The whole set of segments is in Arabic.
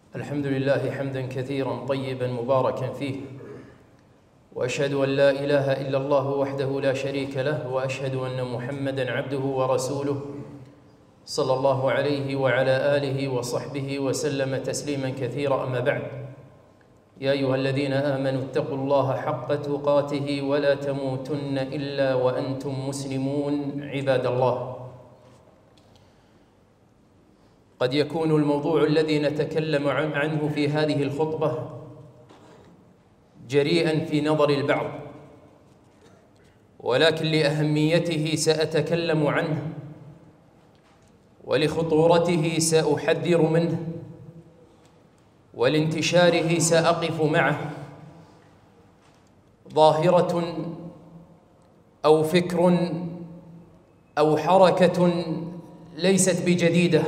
الحمد لله حمدا كثيرا طيبا مباركا فيه، وأشهد أن لا إله إلا الله وحده لا شريك له، وأشهد أن محمدا عبده ورسوله صلى الله عليه وعلى آله وصحبه وسلم تسليما كثيرا. أما بعد، يا أيها الذين آمنوا اتقوا الله حق تقاته ولا تموتن إلا وأنتم مسلمون. عباد الله، قد يكون الموضوع الذي نتكلم عنه في هذه الخطبة جريئا في نظر البعض، ولكن لأهميته سأتكلم عنه، ولخطورته سأحذر منه، ولانتشاره سأقف معه. ظاهرة أو فكر أو حركة ليست بجديدة،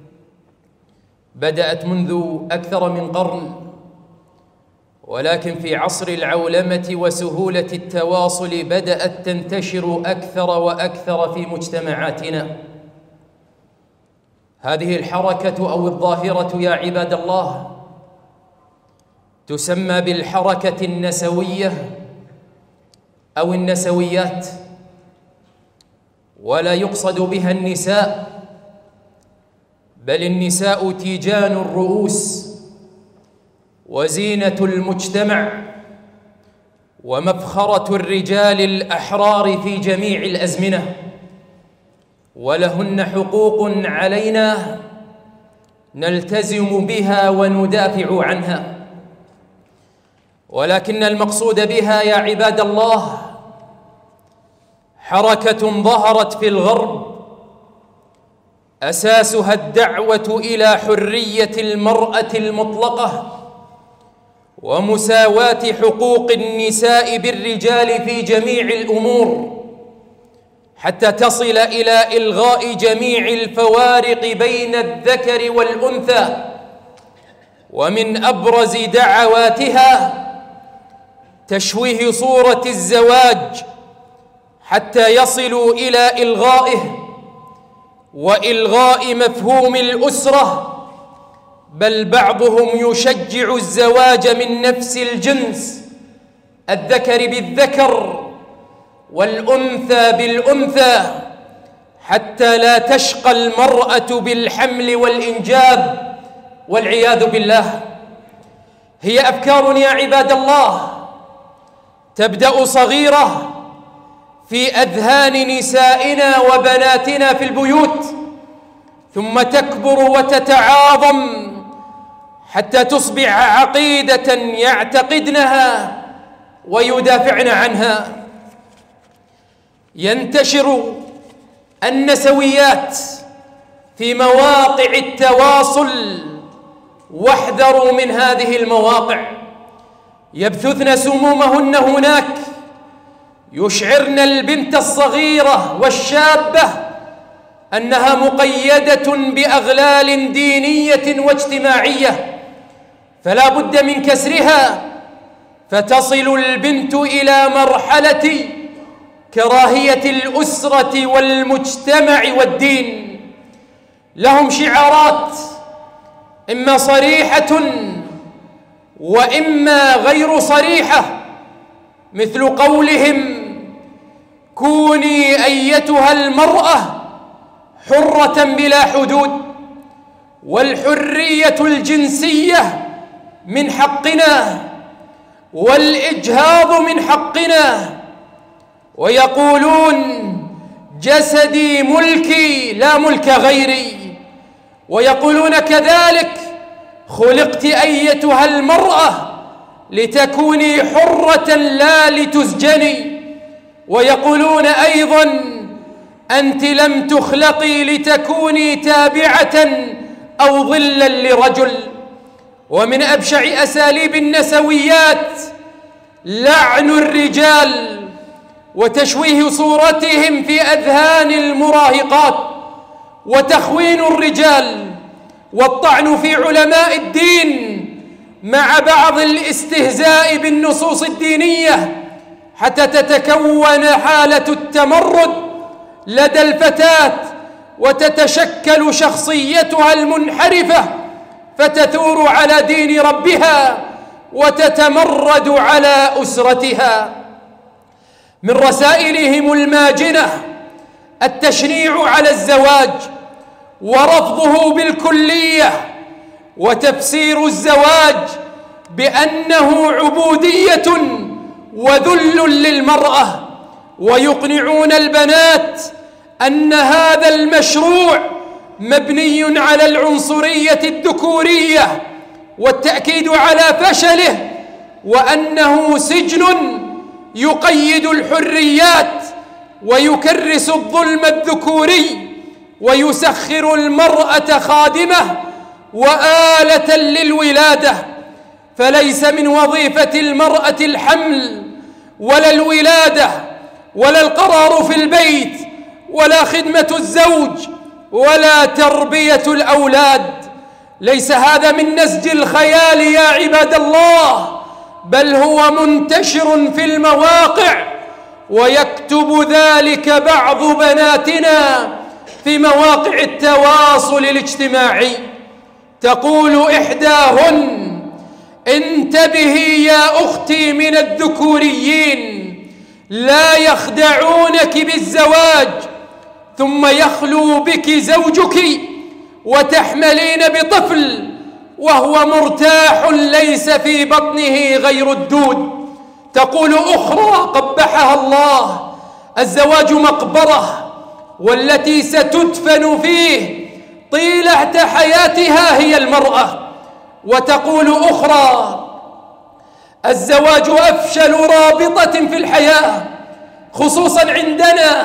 بدأت منذ أكثر من قرن، ولكن في عصر العولمة وسهولة التواصل بدأت تنتشر أكثر وأكثر في مجتمعاتنا. هذه الحركة أو الظاهرة يا عباد الله تسمى بالحركة النسوية أو النسويات، ولا يقصد بها النساء، بل النساء تيجان الرؤوس وزينة المجتمع ومفخرة الرجال الأحرار في جميع الأزمنة، ولهن حقوق علينا نلتزم بها وندافع عنها. ولكن المقصود بها يا عباد الله حركة ظهرت في الغرب أساسها الدعوة إلى حرية المرأة المطلقة ومساواة حقوق النساء بالرجال في جميع الأمور، حتى تصل إلى إلغاء جميع الفوارق بين الذكر والأنثى. ومن أبرز دعواتها تشويه صورة الزواج حتى يصلوا إلى إلغائه وإلغاء مفهوم الأسرة، بل بعضهم يشجع الزواج من نفس الجنس، الذكر بالذكر والأنثى بالأنثى، حتى لا تشقى المرأة بالحمل والإنجاب والعياذ بالله. هي أفكار يا عباد الله تبدأ صغيرة في أذهان نسائنا وبناتنا في البيوت، ثم تكبر وتتعاظم حتى تصبح عقيدة يعتقدنها ويدافعن عنها. ينتشر النسويات في مواقع التواصل، واحذروا من هذه المواقع. يبثثن سمومهن هناك، يشعرن البنت الصغيرة والشابة أنها مقيدة بأغلال دينية واجتماعية، فلا بد من كسرها، فتصل البنت إلى مرحلة كراهية الأسرة والمجتمع والدين. لهم شعارات إما صريحة وإما غير صريحة، مثل قولهم: كوني أيتها المرأة حرة بلا حدود، والحرية الجنسية من حقنا، والإجهاض من حقنا. ويقولون: جسدي ملكي لا ملك غيري. ويقولون كذلك: خلقت أيتها المرأة لتكوني حرة لا لتسجني. ويقولون أيضا: أنت لم تخلقي لتكوني تابعة أو ظلا لرجل. ومن أبشع أساليب النسويات لعن الرجال وتشويه صورتهم في أذهان المراهقات، وتخوين الرجال، والطعن في علماء الدين، مع بعض الاستهزاء بالنصوص الدينية، حتى تتكون حالة التمرد لدى الفتاة وتتشكل شخصيتها المنحرفة فتثور على دين ربها وتتمرد على أسرتها. من رسائلهم الماجنة التشنيع على الزواج ورفضه بالكلية، وتفسير الزواج بأنه عبودية وذل للمرأة، ويقنعون البنات أن هذا المشروع مبني على العنصرية الذكورية والتأكيد على فشله، وأنه سجن يقيد الحريات ويكرس الظلم الذكوري ويسخر المرأة خادمة وآلة للولادة. فليس من وظيفة المرأة الحمل ولا الولادة ولا القرار في البيت ولا خدمة الزوج ولا تربية الأولاد. ليس هذا من نسج الخيال يا عباد الله، بل هو منتشر في المواقع، ويكتب ذلك بعض بناتنا في مواقع التواصل الاجتماعي. تقول إحداهن: انتبهي يا أختي من الذكوريين، لا يخدعونك بالزواج ثم يخلو بك زوجك وتحملين بطفل وهو مرتاح ليس في بطنه غير الدود. تقول أخرى قبحها الله: الزواج مقبرة، والتي ستدفن فيه طيلة حياتها هي المرأة. وتقول أخرى: الزواج أفشل رابطة في الحياة خصوصا عندنا،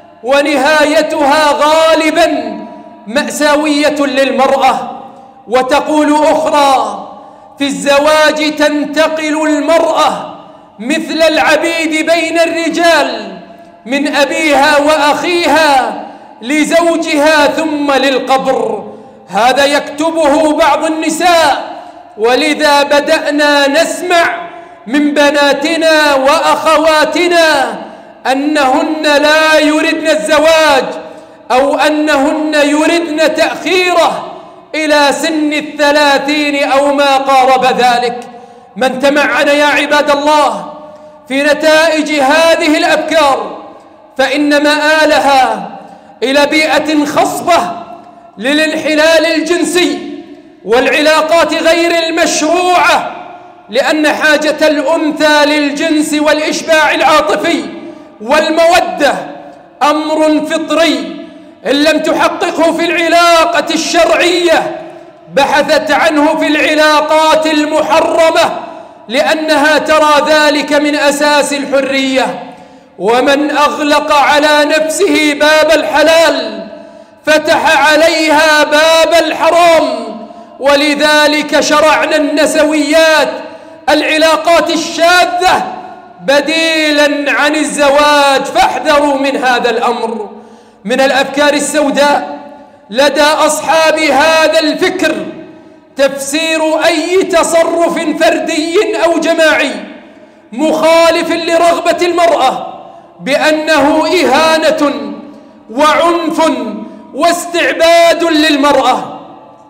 ونهايتها غالبا مأساوية للمرأة. وتقول أخرى: في الزواج تنتقل المرأة مثل العبيد بين الرجال، من أبيها وأخيها لزوجها ثم للقبر. هذا يكتبه بعض النساء، ولذا بدأنا نسمع من بناتنا وأخواتنا أنهن لا يردن الزواج، أو أنهن يردن تأخيره إلى سن 30 أو ما قارب ذلك. من تمعن يا عباد الله في نتائج هذه الأفكار فإن مآلها إلى بيئة خصبة للانحلال الجنسي والعلاقات غير المشروعة، لأن حاجة الأنثى للجنس والإشباع العاطفي والمودة أمر فطري، إن لم تحققه في العلاقة الشرعية بحثت عنه في العلاقات المحرمة، لأنها ترى ذلك من أساس الحرية. ومن أغلق على نفسه باب الحلال فتح عليها باب الحرام. ولذلك شرعنا النسويات، العلاقات الشاذة، بديلا عن الزواج، فاحذروا من هذا الأمر. من الأفكار السوداء لدى أصحاب هذا الفكر تفسير أي تصرف فردي أو جماعي مخالف لرغبة المرأة بأنه إهانة وعنف واستعباد للمرأة،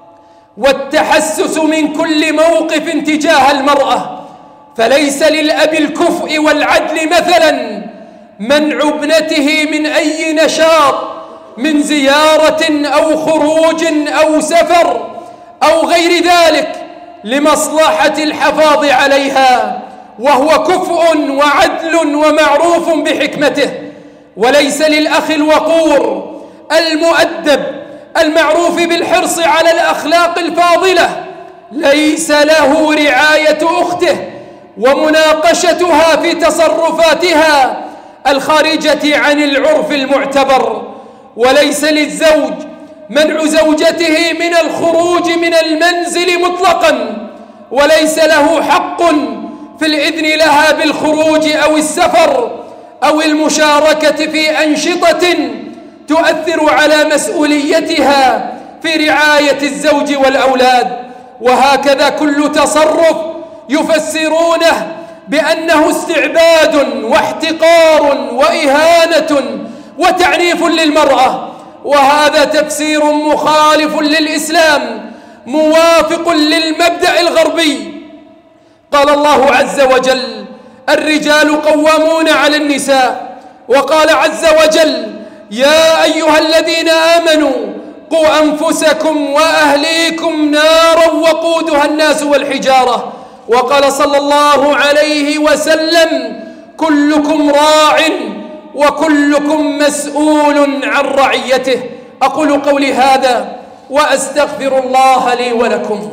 والتحسس من كل موقف تجاه المرأة. فليس للأب الكفء والعدل مثلا منع ابنته من أي نشاط، من زيارة أو خروج أو سفر أو غير ذلك، لمصلحة الحفاظ عليها، وهو كفء وعدل ومعروف بحكمته. وليس للأخ الوقور المؤدب المعروف بالحرص على الأخلاق الفاضلة، ليس له رعاية أخته ومناقشتها في تصرفاتها الخارجة عن العرف المعتبر. وليس للزوج منع زوجته من الخروج من المنزل مطلقا، وليس له حق في الإذن لها بالخروج أو السفر أو المشاركة في أنشطة تؤثر على مسؤوليتها في رعاية الزوج والأولاد. وهكذا كل تصرف يفسرونه بأنه استعباد واحتقار وإهانة وتعنيف للمرأة، وهذا تفسير مخالف للإسلام موافق للمبدأ الغربي. قال الله عز وجل: الرجال قوامون على النساء. وقال عز وجل: يا أيها الذين آمنوا قوا أنفسكم وأهليكم نارا وقودها الناس والحجارة. وقال صلى الله عليه وسلم: كلكم راع وكلكم مسؤول عن رعيته. أقول قولي هذا وأستغفر الله لي ولكم.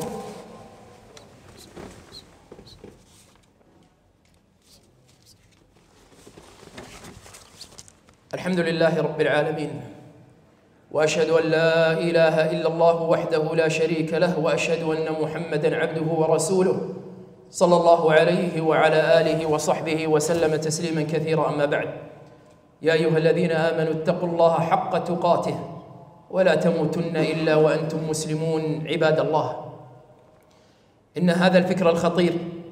الحمد لله رب العالمين، وأشهد أن لا إله إلا الله وحده لا شريك له، وأشهد أن محمدًا عبده ورسوله صلى الله عليه وعلى آله وصحبه وسلم تسليمًا كثيرًا. أما بعد، يا أيها الذين آمنوا اتقوا الله حق تقاته ولا تموتن إلا وأنتم مسلمون. عباد الله، إن هذا الفكر الخطير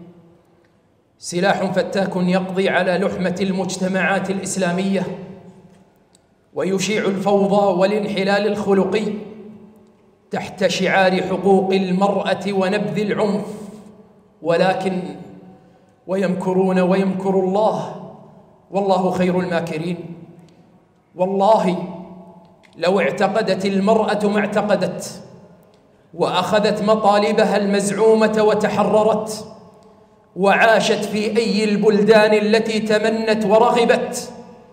سلاح فتاك يقضي على لحمة المجتمعات الإسلامية ويشيع الفوضى والانحلال الخلقي تحت شعار حقوق المرأة ونبذ العنف. ولكن ويمكرون ويمكر الله والله خير الماكرين. والله لو اعتقدت المرأة ما اعتقدت وأخذت مطالبها المزعومة وتحررت وعاشت في أي البلدان التي تمنت ورغبت،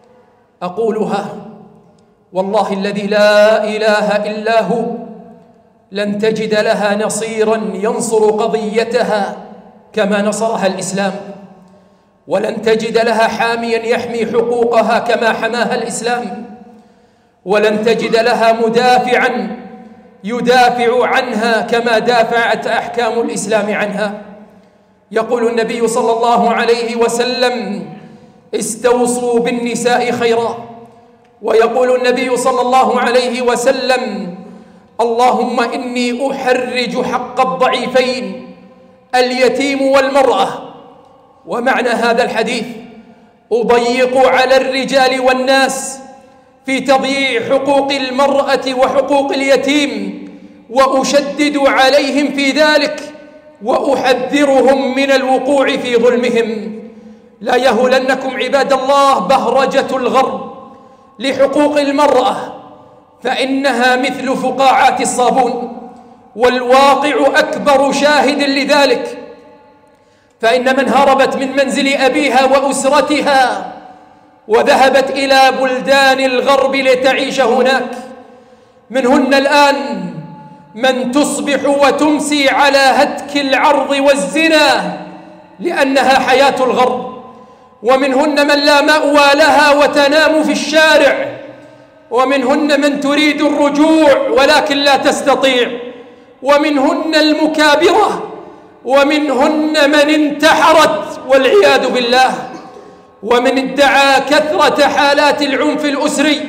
أقولها والله الذي لا إله إلا هو لن تجد لها نصيرا ينصر قضيتها كما نصرها الإسلام، ولن تجد لها حاميا يحمي حقوقها كما حماها الإسلام، ولن تجد لها مدافعا يدافع عنها كما دافعت أحكام الإسلام عنها. يقول النبي صلى الله عليه وسلم: استوصوا بالنساء خيرا. ويقول النبي صلى الله عليه وسلم: اللهم إني أحرج حق الضعيفين اليتيم والمرأة. ومعنى هذا الحديث: أضيق على الرجال والناس في تضييع حقوق المرأة وحقوق اليتيم، وأشدد عليهم في ذلك، وأحذرهم من الوقوع في ظلمهم. لا يهلنكم عباد الله بهرجة الغرب لحقوق المرأة، فإنها مثل فقاعات الصابون، والواقع أكبر شاهد لذلك. فإن من هربت من منزل أبيها وأسرتها وذهبت إلى بلدان الغرب لتعيش هناك، منهن الآن من تصبح وتمسي على هتك العرض والزنا لأنها حياة الغرب، ومنهن من لا مأوى لها وتنام في الشارع، ومنهن من تريد الرجوع ولكن لا تستطيع، ومنهن المكابرة، ومنهن من انتحرت والعياذ بالله، ومن ادعى كثرة حالات العنف الأسري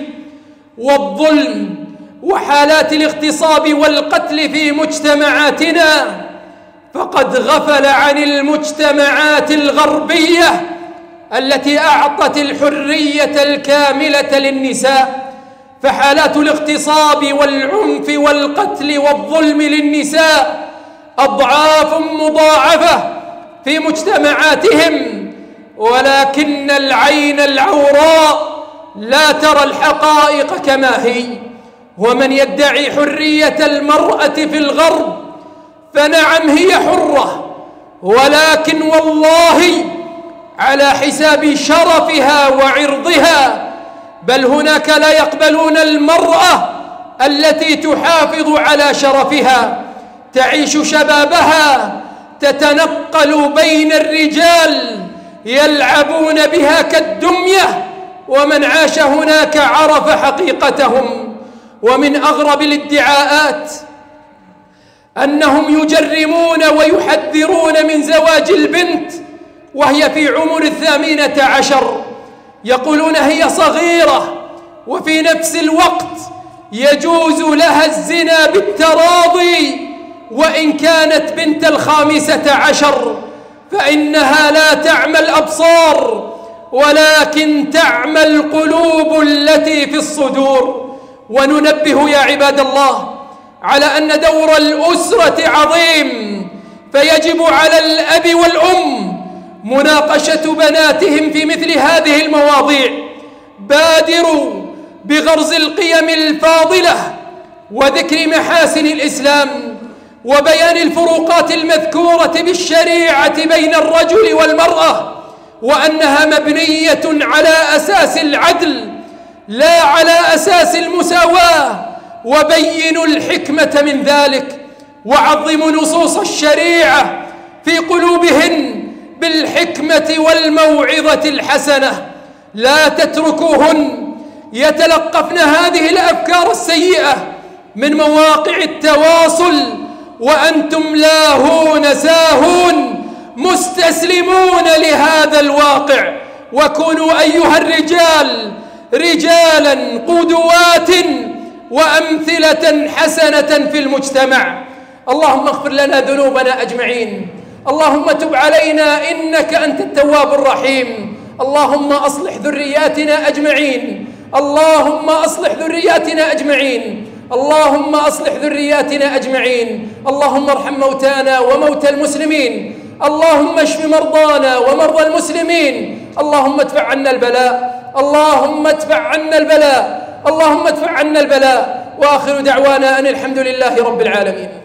والظلم وحالات الاغتصاب والقتل في مجتمعاتنا فقد غفل عن المجتمعات الغربية التي أعطت الحرية الكاملة للنساء. فحالات الاغتصاب والعنف والقتل والظلم للنساء أضعاف مضاعفة في مجتمعاتهم، ولكن العين العوراء لا ترى الحقائق كما هي. ومن يدعي حرية المرأة في الغرب فنعم هي حرة، ولكن والله على حساب شرفها وعرضها، بل هناك لا يقبلون المرأة التي تحافظ على شرفها، تعيش شبابها، تتنقل بين الرجال يلعبون بها كالدمية، ومن عاش هناك عرف حقيقتهم. ومن أغرب الادعاءات أنهم يجرمون ويحذرون من زواج البنت وهي في عمر 18، يقولون هي صغيرة، وفي نفس الوقت يجوز لها الزنا بالتراضي، وإن كانت بنت 15 فإنها لا تعمى الأبصار ولكن تعمى القلوب التي في الصدور. وننبه يا عباد الله على أن دور الأسرة عظيم، فيجب على الأب والأم مناقشة بناتهم في مثل هذه المواضيع. بادروا بغرز القيم الفاضلة وذكر محاسن الإسلام وبيان الفروقات المذكورة بالشريعة بين الرجل والمرأة، وأنها مبنية على أساس العدل لا على أساس المساواة، وبينوا الحكمة من ذلك، وعظموا نصوص الشريعة في قلوبهن بالحكمة والموعظة الحسنة. لا تتركوهن يتلقفن هذه الأفكار السيئة من مواقع التواصل وأنتم لاهون ساهون مستسلمون لهذا الواقع. وكونوا أيها الرجال رجالا قدوات وأمثلة حسنة في المجتمع. اللهم اغفر لنا ذنوبنا أجمعين، اللهم تب علينا إنك أنت التواب الرحيم. اللهم أصلح ذرياتنا أجمعين، اللهم أصلح ذرياتنا أجمعين، اللهم أصلح ذرياتنا أجمعين. اللهم ارحم موتانا وموتى المسلمين، اللهم اشف مرضانا ومرضى المسلمين، اللهم ادفع عنا البلاء، اللهم ادفع عنا البلاء، اللهم ادفع عنا البلاء. وآخر دعوانا أن الحمد لله رب العالمين.